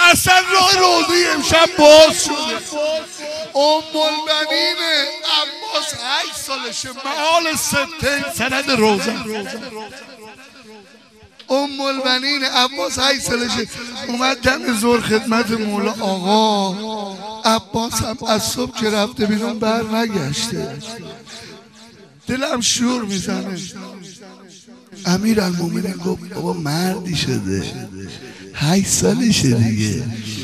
اصلا راه روضه امشب باز شده. الم‌البنین عباس 8 سالشه، محال ستین سند روزه. الم‌البنین عباس 8 سالشه اومد دم زور خدمت مولا. آقا عباس هم از صبح که رفته بیرون بر نگشته، دلم شور میزنه. امیرالمومنین گفت بابا مردی شده، 8 سالشه دیگه،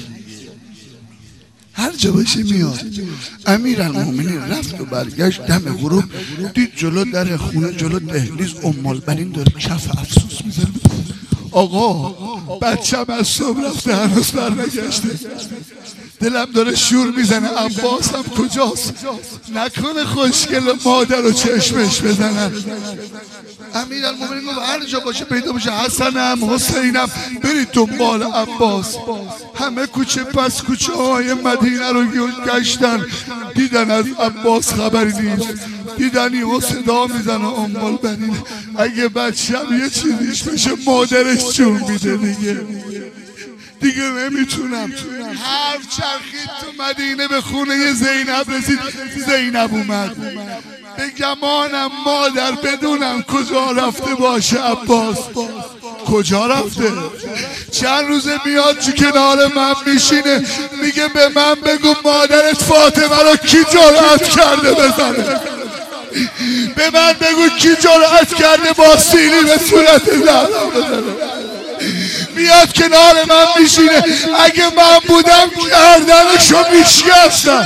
هر جا باشه میاد. امیرالمومنین رفت و برگشت دم غروب دید جلو در خونه، جلو دهلیز الم‌البنین داره کف افسوس میزنه. آقا بچم از صبح رفته هنوز برنگشته، دلم داره شور میزنه. عباس هم کجاست؟ نکنه خوشگل مادر رو چشمش بزنن. امیرالمومنین گفت هر جا باشه پیدا باشه، حسنم حسینم برید دنبال عباس. همه کوچه پس کوچه های مدینه رو گشتن، دیدن از عباس خبری نیست. دیدن یهو صدا میزنه الم‌البنین اگه بچه‌م یه چیزیش بشه مادرش جون میده دیگه نمیتونم. حرف چرخید تو مدینه، به خونه زینب رسید. زینب اومد. به گمانم مادر بدونم کجا رفته باشه عباس. کجا رفته؟ چند روزه میاد تو کنار من میشینه میگه به من بگو مادرت فاطمه رو کی جرأت کرده بزنه؟ به من بگو کی جرأت کرده با سیلی به صورت زهرا بزنه؟ میاد کنار من میشینه اگه من بودم گردنشو میشکستم.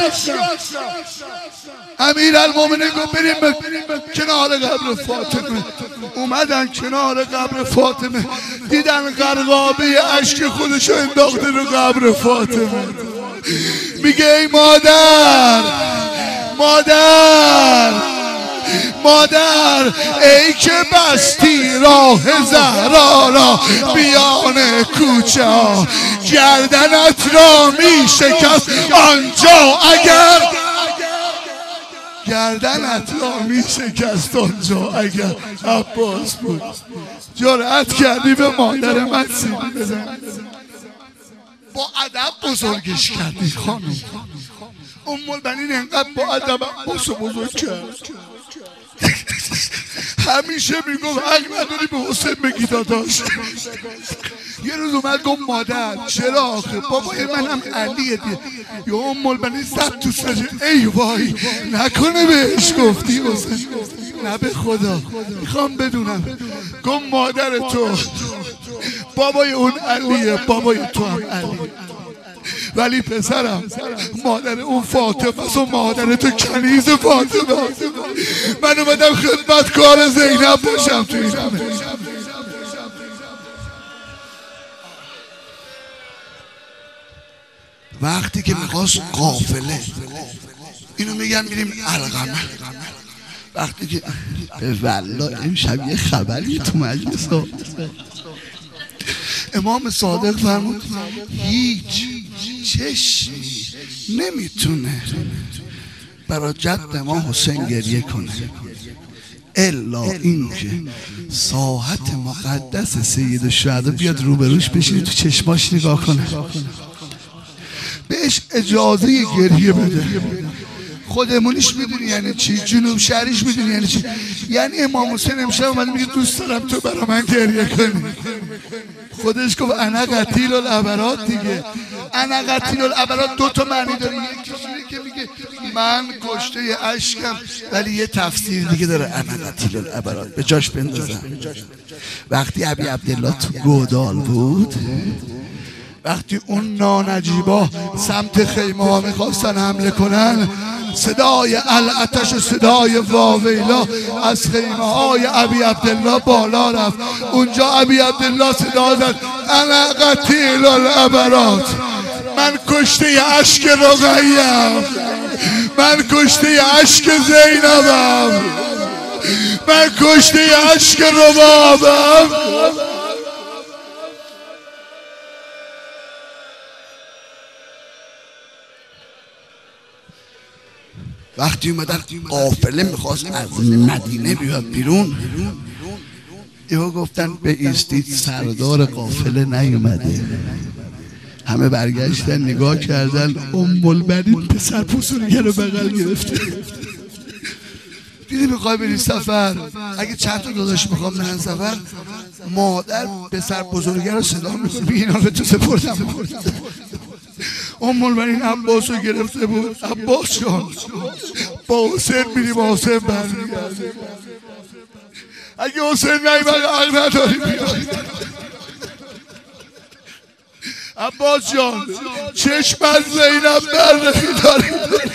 امیرالمومنین گفت بریم کنار قبر فاطمه. اومدن کنار قبر فاطمه، دیدن غرقابه اشک خودشو انداخته رو قبر فاطمه. میگه ای مادر، مادر، مادر، ای که بستی راه زهرا را بیان کوچه ها، گردنت را می شکست آنجا اگر، گردنت را می شکست آنجا اگر عباس بود. جرأت کردی به مادر من سیلی بزن. با ادب بزرگش کردی خانم. الم‌البنین انقدر با ادب عباس بزرگ کرد. همیشه میگفت حق نداری به حسین بگی داداش. یه روز اومد گفت مادر چرا آخه بابای منم علیه دیگه. یا الم‌البنین زد تو سرش. ای وای نکنه بهش گفتی حسین؟ نه به خدا میخوام بدونم. گفت مادر تو بابای اون علیه، بابای تو هم علیه، ولی پسرم مادر اون فاطمه و مادر تو کنیز فاطمه. من اومدم خدمتکار زینب باشم تو این همه. وقتی که میخواست قافله، اینو میگن میریم علقمه، وقتی که والله امشب یه خبری تو مجلس ها امام صادق فرمود هیچ چشمی نمیتونه برای جد ما حسین گریه کنه الا اینکه ساحت مقدس سید الشهدا بیاد روبروش بشینه تو چشماش نگاه کنه، بهش اجازه گریه بده. خودمونیش میدونی یعنی چی؟ جنوب شهریش میدونی یعنی چی؟ یعنی امام حسین امشب اومد میگه دوست دارم تو برا من گریه کنی. خودش گفت انا قتیل العبرات دیگه. انا قتیل العبرات دو تا معنی داره. یکی که میگه من کشته اشکم، ولی یه تفسیر دیگه داره انا قتیل العبرات. به جاش بندازم. وقتی ابی عبدالله تو گودال بود، وقتی اون نانجیبا سمت خیمه ها میخواستن حمله کنن، صدای العطش و صدای واویلا از خیمه های ابی عبدالله بالا رفت. اونجا ابی عبدالله صدا زد انا قتیل العبرات، من کشته اشک رقیه‌ام، من کشته اشک زینبم، من کشته اشک ربابم. وقتی اومدن قافله میخواست از مدینه بیاد بیرون، یهو گفتن به ایستید سردار قافله نیومده. همه همه برگشتن نگاه کردن، البنین پسر بزرگه رو بغل گرفته. دیدی میخوای بری سفر، اگه چند تا داداش میخوام نرن سفر، مادر پسر بزرگه رو صدا میکنه، اینا رو به تو سپردم. البنین عباس رو گرفته بود. عباس جان با حسین میری، با حسین برمیگردی، اگه حسین نیمد حق نداری بیایی. عباس جان چشم از زینب برداری داری،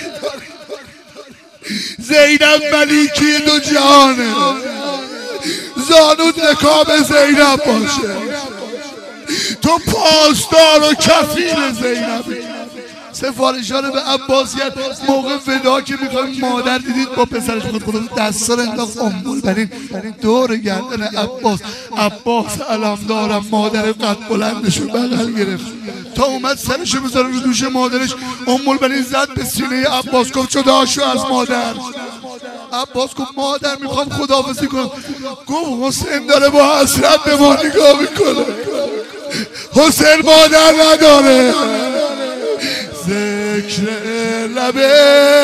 زینب ملیکی دو جهانه، زانود رکاب زینب باشه، تو پاسدار و کفیل زینبی. سفارشان به عباسیت موقع ودا که میخوایم، مادر دیدید با پسرش خود دستا رو انداخت البنین دور گردن عباس. عباس علم دارم مادر قد بلندشو بغل گرفت تا اومد سرشو بذاره رو دوش مادرش. البنین زد به سینه عباس، گفت جدا شو از مادر. عباس گفت مادر میخوام خداحافظی کنم. گفت حسین داره با حسرت به ما نگاه میکنه، حسین مادر نداره. ذکر لبه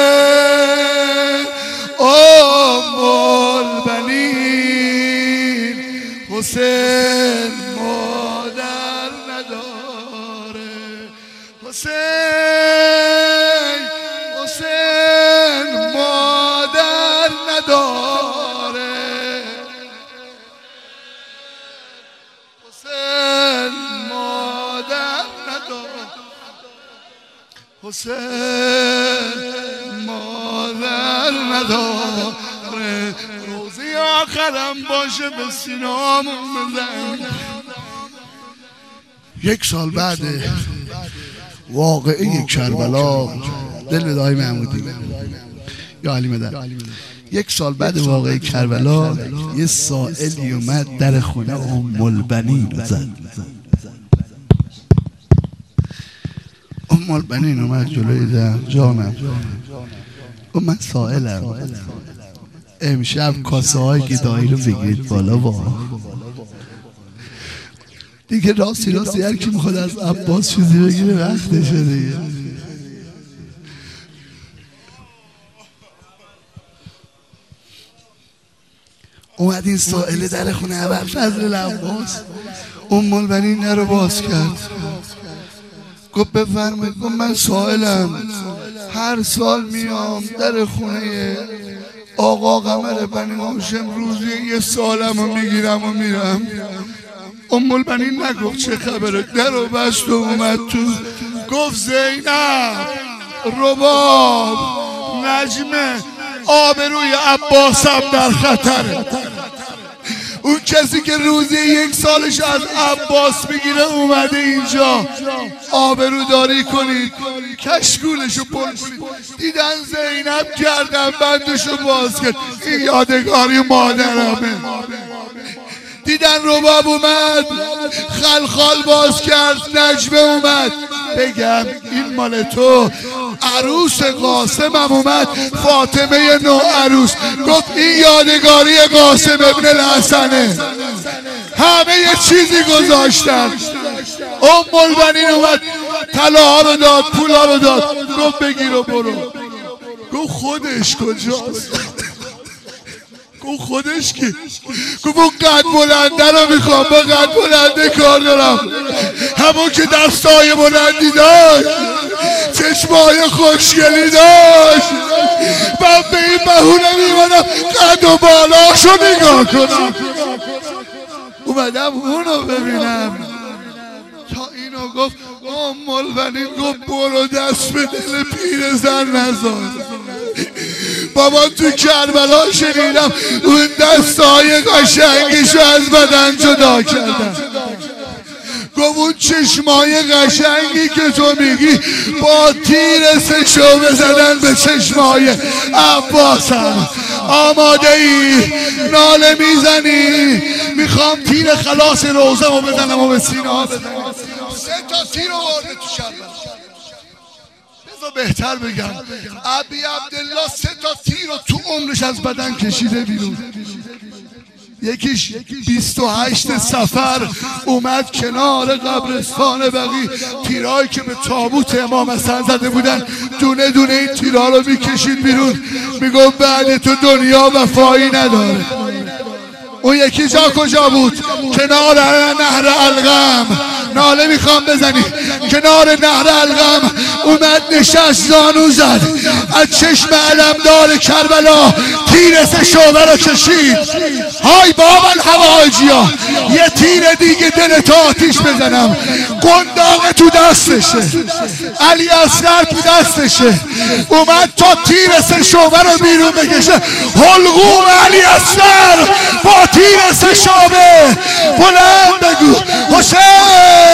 البنین، حسین مادر نداره. حسین مادر نداره. حسین مادر نداره. حسین مادر نداره. روزی آخرم باشه به سینامون بزن. یک سال بعد واقعه کربلا، دل به دایی محمودی یا علی مدن، یک سال بعد واقعه کربلا یه سائلی اومد در خونه البنین رو زد. البنین اومد جلوی در، جانم گفت من سائلم، امشب کاسه هایی که دایی رو بگیرید بالا. با دیگه راستی هر کی میخواد از عباس چیزی بگیره وقتشه دیگه. اومد این سائل در خونه ابوالفضل عباس. البنین رو باز کرد، گفت بفرمایید. گفت من سائلم، هر سال میام در خونه آقا قمر بنی هاشم، روزی یه سالم رو میگیرم و میرم. البنین نگفت چه خبره، در رو بست و اومد تو. گفت زینب، رباب، نجمه، آبروی عباسم در خطره. اون کسی که روزی یک سالش از عباس میگیره اومده اینجا، آبروداری کنید، کشکولشو پر کنید. دیدن زینب گردن بندشو باز کرد، این یادگاری مادرمه. دیدن رباب اومد، خلخال باز کرد، نجمه اومد. بگم این مال تو. عروس قاسمم اومد، فاطمه نو عروس، گفت این یادگاری قاسم ابن الحسنه. همه یه چیزی گذاشتن. البنین اومد، طلاها رو داد، پولا رو داد، گفت بگیر و برو. گفت خودش کجاست؟ گفت خودش کی؟ گفت اون قد بلنده رو میخوام، با قد بلنده کار دارم، همون که دستای بلندی داشت، چشمای خوشگلی داشت. من به این بهونه میمانم قد و بالاشو نگاه کنم. اومدم اونو ببینم تا اینو گفت. البنین گفت برو دست به دل پیرزن نزار. بابا تو کربلا شنیدم اون دستای قشنگشو از بدن جدا کردن. گفت اون چشمای قشنگی که تو میگی با تیر سشو بزنن به چشمای عباسم. آماده ای؟ ناله میزنی؟ میخوام تیر خلاص روزم رو بزنم و به سینه ها بزنم. 3 تا تیر آورده تو کربلا. بذار بهتر بگم، ابی عبدالله 3 تا تیر رو تو عمرش از بدن کشیده بیرون. یکیش 28 صفر اومد کنار قبرستان بقی، تیرایی که به تابوت امام حسن زده بودن دونه دونه این تیرا رو میکشید بیرون، میگفت بعد تو دنیا وفایی نداره. اون یکی جا کجا بود؟ کنار نهر القم. ناله میخوام بزنی. کنار نهر القم اومد نشست، زانو زد، از چشم علمدار کربلا تیر سه شعبه رو کشید. های بابا الحواجی ها، یه تیر دیگه دلت آتیش بزنم. قنداق تو دستشه، علی اصغر تو دستشه، اومد تا تیر سه شعبه رو بیرون بکشه. حلقوم علی اصغر با تیر سه شعبه. بلند بگو حسین.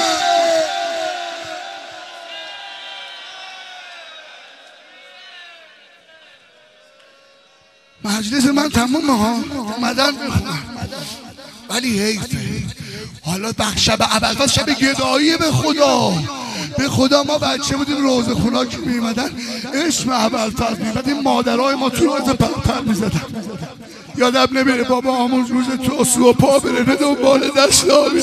مجلس من تمومه ها، اومدن بخونم، ولی حیفه. حالا شب ابوالفضل شب گدایی به خدا ما بچه بودیم روزه خونا که میمدن اسم ابوالفضل میمد، این مادرهای ما تو روزه پر میزدن. یادم نمیره بابا آموز روز تو و پا بره دنبال دست آبید.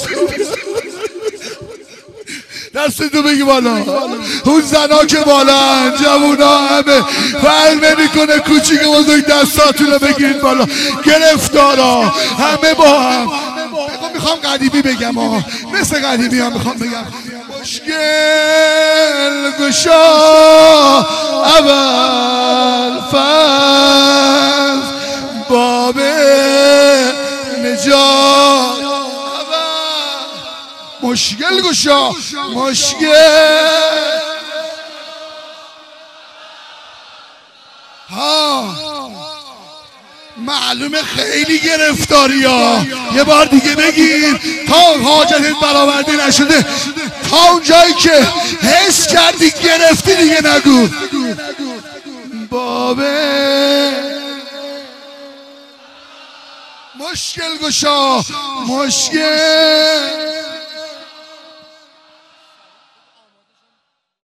دست تو بگی بالا. اون زنا که بالا، جوونا همه فرق نمیکنه، کوچیک بزرگ دستاتون رو بگیرید بالا. گرفتارا همه با هم. میخوام قدیمی بگم ها، مثل قدیمی ها میخوام بگم. مشکل گشا ابوالفضل باب نجات. مشکل گشا مشکل ها. معلومه خیلی گرفتاری ها. یه بار دیگه بگیر تا حاجتت برآورده نشده، تا اون جایی که حس کردی گرفتی دیگه نگو. بابه مشکل گشا مشکل